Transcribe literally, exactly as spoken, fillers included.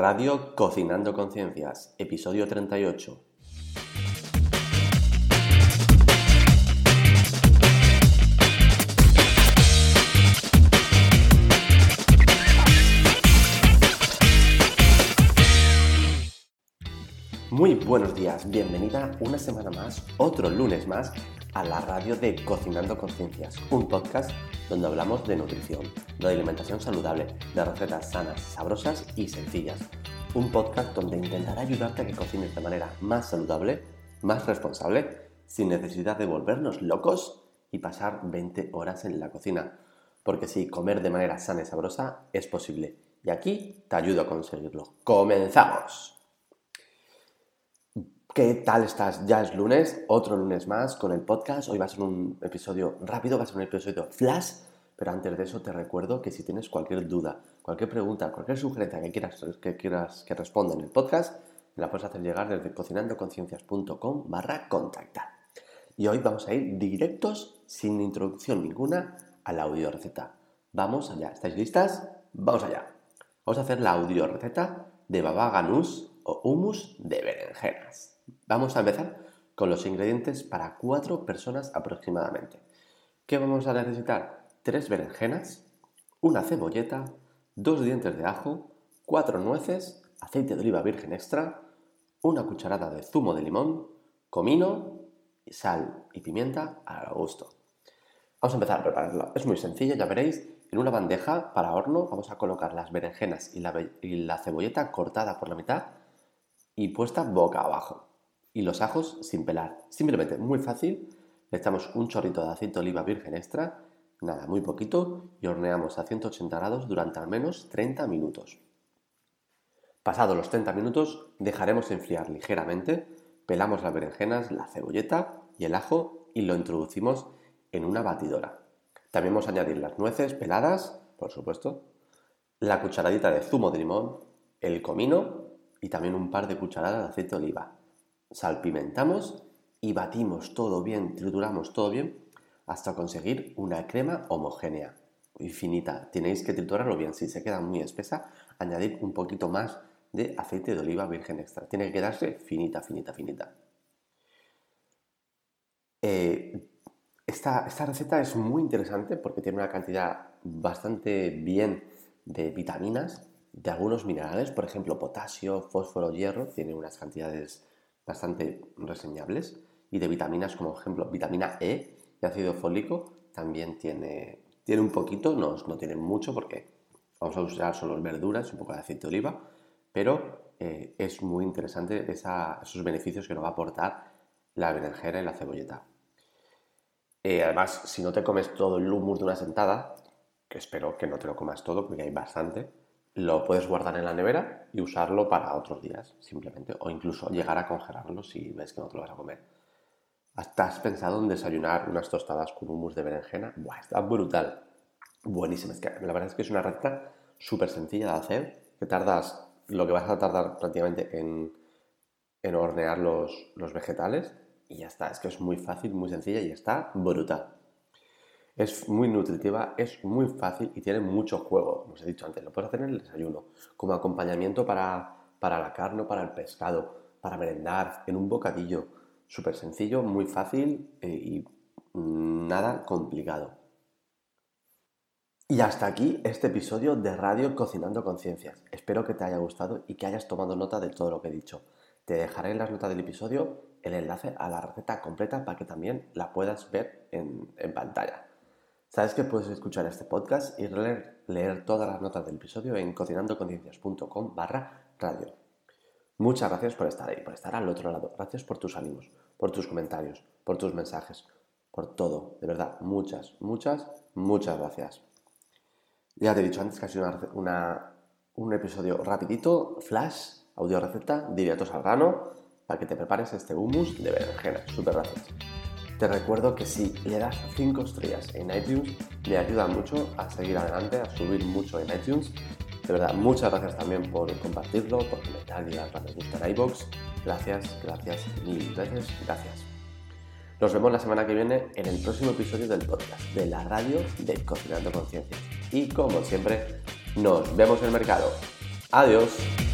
Radio Cocinando Conciencias, episodio treinta y ocho. Muy buenos días, bienvenida una semana más, otro lunes más, a la radio de Cocinando Conciencias, un podcast donde hablamos de nutrición, de alimentación saludable, de recetas sanas, sabrosas y sencillas. Un podcast donde intentará ayudarte a que cocines de manera más saludable, más responsable, sin necesidad de volvernos locos y pasar veinte horas en la cocina. Porque sí, comer de manera sana y sabrosa es posible. Y aquí te ayudo a conseguirlo. ¡Comenzamos! ¿Qué tal estás? Ya es lunes, otro lunes más con el podcast. Hoy va a ser un episodio rápido, va a ser un episodio flash, pero antes de eso te recuerdo que si tienes cualquier duda, cualquier pregunta, cualquier sugerencia que quieras que, quieras que responda en el podcast, me la puedes hacer llegar desde cocinandoconciencias.com barra contactar. Y hoy vamos a ir directos, sin introducción ninguna, a la audio receta. Vamos allá, ¿estáis listas? Vamos allá. Vamos a hacer la audio receta de baba ganús o hummus de berenjenas. Vamos a empezar con los ingredientes para cuatro personas aproximadamente. ¿Qué vamos a necesitar? Tres berenjenas, una cebolleta, dos dientes de ajo, cuatro nueces, aceite de oliva virgen extra, una cucharada de zumo de limón, comino, sal y pimienta a gusto. Vamos a empezar a prepararlo. Es muy sencillo, ya veréis. En una bandeja para horno vamos a colocar las berenjenas y la, y la cebolleta cortada por la mitad y puesta boca abajo. Y los ajos sin pelar. Simplemente muy fácil. Le echamos un chorrito de aceite de oliva virgen extra, nada, muy poquito, y horneamos a ciento ochenta grados durante al menos treinta minutos. Pasados los treinta minutos, dejaremos enfriar ligeramente, pelamos las berenjenas, la cebolleta y el ajo y lo introducimos en una batidora. También vamos a añadir las nueces peladas, por supuesto, la cucharadita de zumo de limón, el comino y también un par de cucharadas de aceite de oliva. Salpimentamos y batimos todo bien, trituramos todo bien hasta conseguir una crema homogénea y finita. Tenéis que triturarlo bien. Si se queda muy espesa, añadid un poquito más de aceite de oliva virgen extra. Tiene que quedarse finita, finita, finita. Eh, esta, esta receta es muy interesante porque tiene una cantidad bastante bien de vitaminas, de algunos minerales, por ejemplo, potasio, fósforo, hierro, tiene unas cantidades bastante reseñables, y de vitaminas como, por ejemplo, vitamina E y ácido fólico también tiene, tiene un poquito, no, no tiene mucho porque vamos a usar solo verduras, un poco de aceite de oliva, pero eh, es muy interesante esa, esos beneficios que nos va a aportar la berenjena y la cebolleta. Eh, además, si no te comes todo el hummus de una sentada, que espero que no te lo comas todo porque hay bastante, lo puedes guardar en la nevera y usarlo para otros días, simplemente, o incluso llegar a congelarlo si ves que no te lo vas a comer. ¿Hasta has pensado en desayunar unas tostadas con hummus de berenjena? ¡Buah! Está brutal, buenísima. Es que la verdad es que es una receta súper sencilla de hacer, que tardas lo que vas a tardar prácticamente en, en hornear los, los vegetales y ya está. Es que es muy fácil, muy sencilla y está brutal. Es muy nutritiva, es muy fácil y tiene mucho juego, como os he dicho antes. Lo puedes hacer en el desayuno, como acompañamiento para, para la carne o para el pescado, para merendar, en un bocadillo. Súper sencillo, muy fácil eh, y nada complicado. Y hasta aquí este episodio de Radio Cocinando Conciencias. Espero que te haya gustado y que hayas tomado nota de todo lo que he dicho. Te dejaré en las notas del episodio el enlace a la receta completa para que también la puedas ver en, en pantalla. Sabes que puedes escuchar este podcast y leer, leer todas las notas del episodio en cocinandoconciencias.com barra radio. Muchas gracias por estar ahí, por estar al otro lado. Gracias por tus ánimos, por tus comentarios, por tus mensajes, por todo. De verdad, muchas, muchas, muchas gracias. Ya te he dicho antes que ha sido una, una, un episodio rapidito, flash, audio receta, directos al grano, para que te prepares este hummus de berenjena. Súper gracias. Te recuerdo que si le das cinco estrellas en iTunes, me ayuda mucho a seguir adelante, a subir mucho en iTunes. De verdad, muchas gracias también por compartirlo, por comentar y dar me gusta en iVoox. Gracias, gracias, mil veces, gracias. Nos vemos la semana que viene en el próximo episodio del podcast de la radio de Cocinando Conciencias. Y como siempre, nos vemos en el mercado. Adiós.